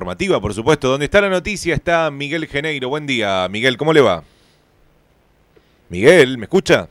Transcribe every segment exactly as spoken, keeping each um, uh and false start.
informativa, por supuesto. Donde está la noticia está Miguel Geneiro. Buen día, Miguel, ¿cómo le va? Miguel, ¿me escucha?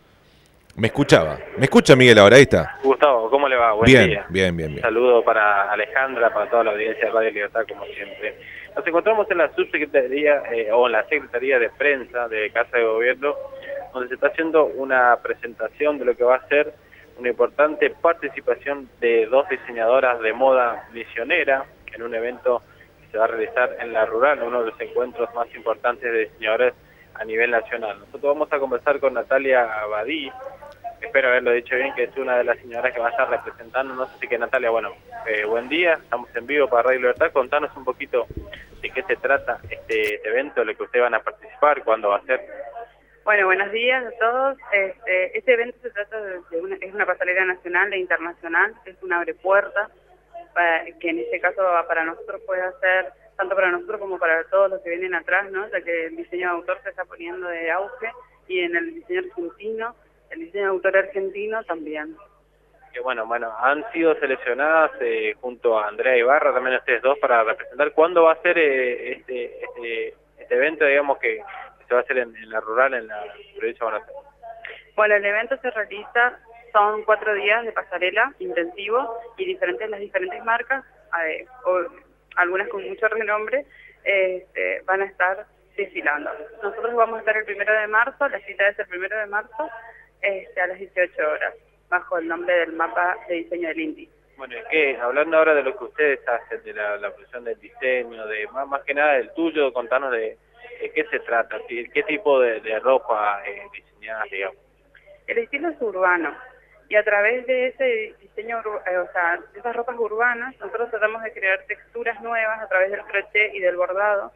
Me escuchaba. ¿Me escucha, Miguel, ahora? Ahí está. Gustavo, ¿cómo le va? Buen bien, día. Bien, bien, bien. Saludo para Alejandra, para toda la audiencia de Radio Libertad, como siempre. Nos encontramos en la subsecretaría, eh, o en la Secretaría de Prensa de Casa de Gobierno, donde se está haciendo una presentación de lo que va a ser una importante participación de dos diseñadoras de moda misionera en un evento que se va a realizar en la rural, uno de los encuentros más importantes de diseñadores a nivel nacional. Nosotros vamos a conversar con Natalia Abadí, espero haberlo dicho bien, que es una de las señoras que va a estar representándonos. Así que, Natalia, bueno, eh, buen día, estamos en vivo para Radio Libertad. Contanos un poquito de qué se trata este, este evento, lo que ustedes van a participar, cuándo va a ser. Bueno, buenos días a todos. Este, este evento se trata de una, es una pasarela nacional e internacional, es una abre puerta, para, que en este caso para nosotros puede ser, tanto para nosotros como para todos los que vienen atrás, ¿no? Ya que el diseño de autor se está poniendo de auge, y en el diseño argentino, el diseño de autor argentino también. Que bueno, bueno, han sido seleccionadas eh, junto a Andrea Ibarra, también ustedes dos, para representar. ¿Cuándo va a ser eh, este, este, este evento, digamos, que se va a hacer en, en la rural, en la provincia de Buenos Aires? Bueno, el evento se realiza, son cuatro días de pasarela intensivo, y diferentes las diferentes marcas, eh, o, algunas con mucho renombre, este, van a estar desfilando. Nosotros vamos a estar el primero de marzo, la cita es el primero de marzo, este, a las dieciocho horas, bajo el nombre del mapa de diseño del INTI. Bueno, es que hablando ahora de lo que ustedes hacen, de la, la producción del diseño, de más, más que nada del tuyo, contanos de, de qué se trata, qué tipo de, de ropa eh, diseñadas, digamos. El estilo es urbano, y a través de ese diseño, eh, o sea, de esas ropas urbanas, nosotros tratamos de crear texturas nuevas a través del crochet y del bordado,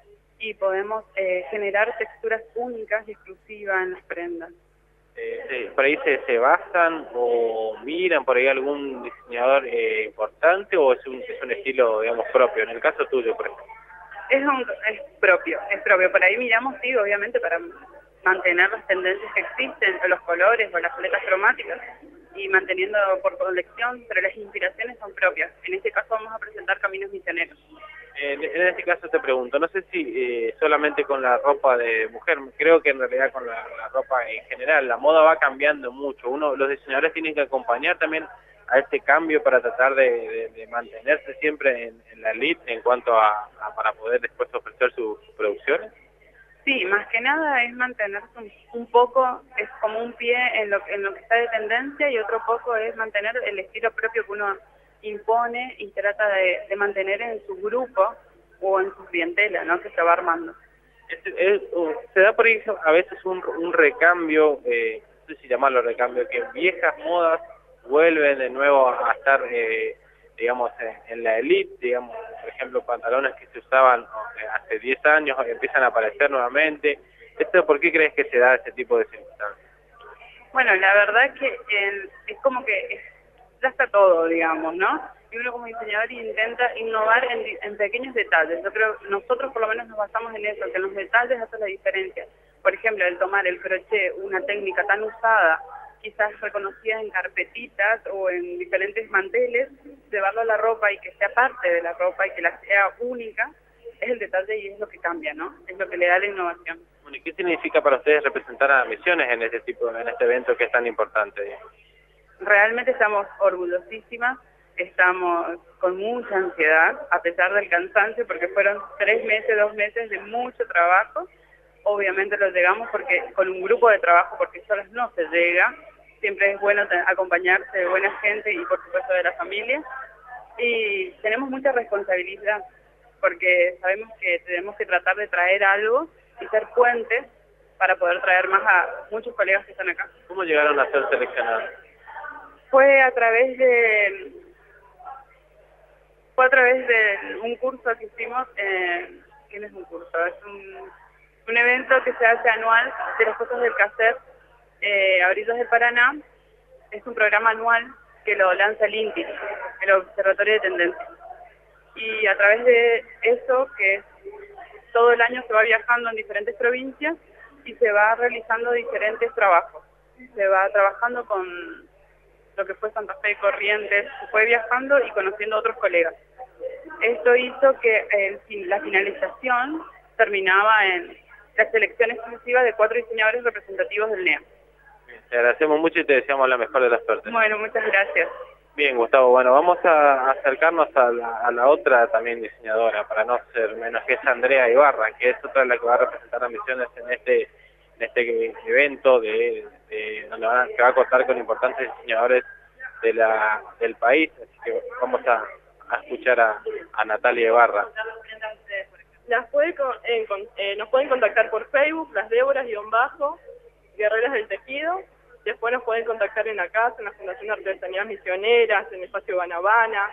y podemos eh, generar texturas únicas y exclusivas en las prendas. Eh, sí, ¿por ahí se, se basan o miran por ahí algún diseñador eh, importante, o es un, es un estilo, digamos, propio? En el caso tuyo, por ejemplo. Es, un, es propio, es propio. Por ahí miramos, sí, obviamente, para mantener las tendencias que existen, o los colores, o las paletas cromáticas, y manteniendo por colección, pero las inspiraciones son propias. En este caso vamos a presentar Caminos Misioneros. En, en este caso te pregunto, no sé si eh, solamente con la ropa de mujer, creo que en realidad con la, la ropa en general, la moda va cambiando mucho. Uno, los diseñadores tienen que acompañar también a este cambio para tratar de, de, de mantenerse siempre en, en la elite en cuanto a, a para poder después ofrecer sus su producciones. Sí, más que nada es mantenerse un, un poco, es como un pie en lo, en lo que está de tendencia, y otro poco es mantener el estilo propio que uno impone y trata de, de mantener en su grupo o en su clientela, ¿no?, que se va armando. Es, es, uh, se da por ahí a veces un, un recambio, eh, no sé si llamarlo recambio, que viejas modas vuelven de nuevo a estar, eh, digamos, en, en la elite, digamos, por ejemplo, pantalones que se usaban eh, hace diez años empiezan a aparecer nuevamente. ¿Esto por qué crees que se da ese tipo de circunstancias? Bueno, la verdad es que eh, es como que es, ya está todo, digamos, ¿no? Y uno como diseñador intenta innovar en, en pequeños detalles. Yo creo, nosotros por lo menos nos basamos en eso, que en los detalles hace la diferencia. Por ejemplo, el tomar el crochet, una técnica tan usada, quizás reconocida en carpetitas o en diferentes manteles, llevarlo a la ropa y que sea parte de la ropa y que la sea única, es el detalle y es lo que cambia, ¿no? Es lo que le da la innovación. Bueno, ¿y qué significa para ustedes representar a Misiones en este tipo, en este evento que es tan importante, digamos? Realmente estamos orgullosísimas, estamos con mucha ansiedad, a pesar del cansancio, porque fueron tres meses, dos meses de mucho trabajo. Obviamente lo llegamos porque con un grupo de trabajo, porque solos no se llega. Siempre es bueno acompañarse de buena gente y por supuesto de la familia. Y tenemos mucha responsabilidad, porque sabemos que tenemos que tratar de traer algo y ser puentes para poder traer más a muchos colegas que están acá. ¿Cómo llegaron a ser seleccionados? Fue a través de fue a través de un curso que hicimos, eh, ¿qué no es un curso? Es un, un evento que se hace anual de las cosas del cassette, eh, a orillas del Paraná. Es un programa anual que lo lanza el INTI, el Observatorio de Tendencias. Y a través de eso, que es, todo el año se va viajando en diferentes provincias y se va realizando diferentes trabajos. Se va trabajando con lo que fue Santa Fe, Corrientes, se fue viajando y conociendo a otros colegas. Esto hizo que el, la finalización terminaba en la selección exclusiva de cuatro diseñadores representativos del N E A. Te agradecemos mucho y te deseamos la mejor de las suertes. Bueno, muchas gracias. Bien, Gustavo, bueno, vamos a acercarnos a la, a la otra también diseñadora, para no ser menos, que es Andrea Ibarra, que es otra de la que va a representar a Misiones en este en este evento de, de donde van a, que va a contar con importantes diseñadores de la del país, así que vamos a, a escuchar a, a Natalia Ibarra. Las puede, en, eh, nos pueden contactar por Facebook, las Déboras guión bajo, Guerreras del Tejido. Después nos pueden contactar en la casa, en la Fundación de Artesanías Misioneras, en el Espacio Guanabana.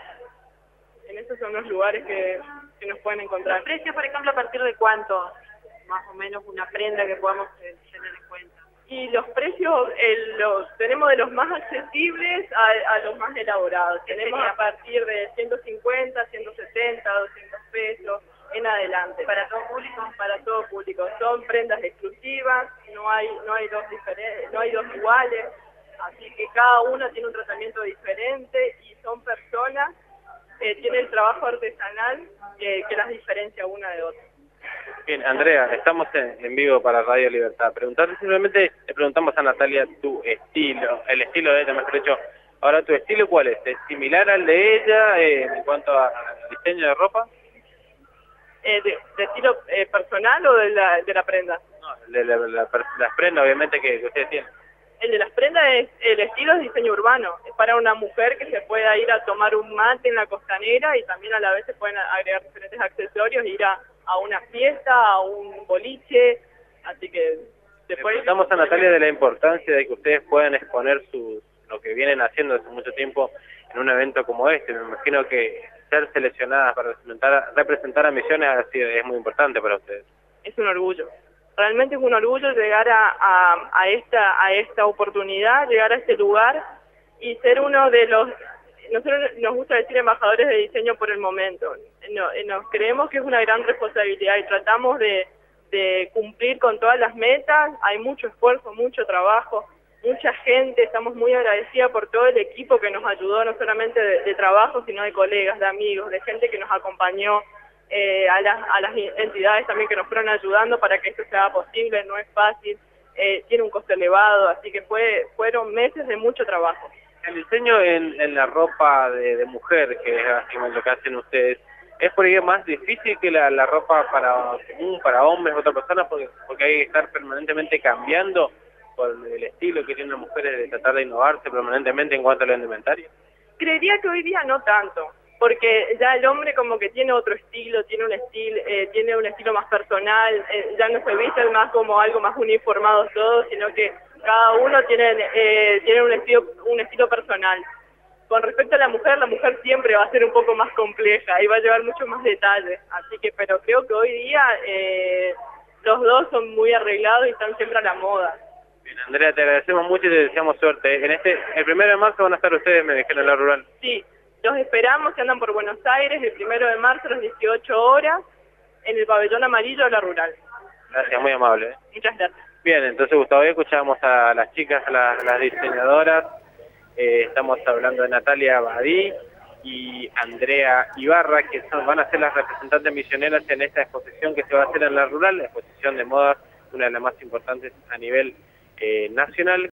En esos son los lugares que, que nos pueden encontrar. ¿Los precios, por ejemplo, a partir de cuánto? Más o menos una prenda que podamos eh, tener en cuenta. Y los precios el, los, tenemos de los más accesibles a, a los más elaborados. Tenemos a partir de ciento cincuenta, ciento setenta, doscientos pesos en adelante. ¿Para todo público? Para todo público. Son prendas exclusivas, no hay no hay dos diferentes, no hay dos iguales, así que cada una tiene un tratamiento diferente y son personas que tienen el trabajo artesanal que, que las diferencia una de otra. Bien, Andrea, estamos en, en vivo para Radio Libertad. Preguntar, simplemente le preguntamos a Natalia tu estilo, el estilo de ella, mejor dicho. Ahora, ¿tu estilo cuál es? ¿Es similar al de ella eh, en cuanto a diseño de ropa? Eh, de, ¿De estilo eh, personal o de la, de la prenda? No, de la, la, la, las prendas, obviamente, que, que ustedes tienen. El de las prendas, es el estilo es diseño urbano. Es para una mujer que se pueda ir a tomar un mate en la costanera y también a la vez se pueden agregar diferentes accesorios, ir a, a una fiesta, a un boliche. Así que después... Le preguntamos a Natalia de la importancia de que ustedes puedan exponer sus, lo que vienen haciendo desde mucho tiempo en un evento como este. Me imagino que ser seleccionadas para representar, representar a Misiones así es muy importante para ustedes. Es un orgullo. Realmente es un orgullo llegar a, a, a esta a esta oportunidad, llegar a este lugar y ser uno de los, nosotros nos gusta decir embajadores de diseño por el momento. No, nos creemos que es una gran responsabilidad y tratamos de, de cumplir con todas las metas. Hay mucho esfuerzo, mucho trabajo, mucha gente. Estamos muy agradecidas por todo el equipo que nos ayudó, no solamente de, de trabajo, sino de colegas, de amigos, de gente que nos acompañó. Eh, a, las, a las entidades también que nos fueron ayudando para que esto sea posible. No es fácil, eh, tiene un costo elevado, así que fue fueron meses de mucho trabajo. El diseño en, en la ropa de, de mujer, que es básicamente lo que hacen ustedes, ¿es por ello más difícil que la, la ropa para común, para hombres, otras personas, porque, porque hay que estar permanentemente cambiando por el estilo que tienen las mujeres de tratar de innovarse permanentemente en cuanto a la indumentaria? Creería que hoy día no tanto, porque ya el hombre como que tiene otro estilo, tiene un estilo, eh, tiene un estilo más personal, eh, ya no se viste más como algo más uniformado todo, sino que cada uno tiene eh, tiene un estilo un estilo personal. Con respecto a la mujer, la mujer siempre va a ser un poco más compleja y va a llevar mucho más detalles, así que pero creo que hoy día eh, los dos son muy arreglados y están siempre a la moda. Bien, Andrea, te agradecemos mucho y te deseamos suerte. En este, el primero de marzo van a estar ustedes, me dijeron, en la rural. Sí. Los esperamos, si andan por Buenos Aires, el primero de marzo a las dieciocho horas, en el pabellón amarillo de la rural. Gracias, muy amable. ¿eh? Muchas gracias. Bien, entonces Gustavo, hoy escuchamos a las chicas, a las, las diseñadoras. Eh, estamos hablando de Natalia Badí y Andrea Ibarra, que son, van a ser las representantes misioneras en esta exposición que se va a hacer en la rural, la exposición de moda, una de las más importantes a nivel eh, nacional.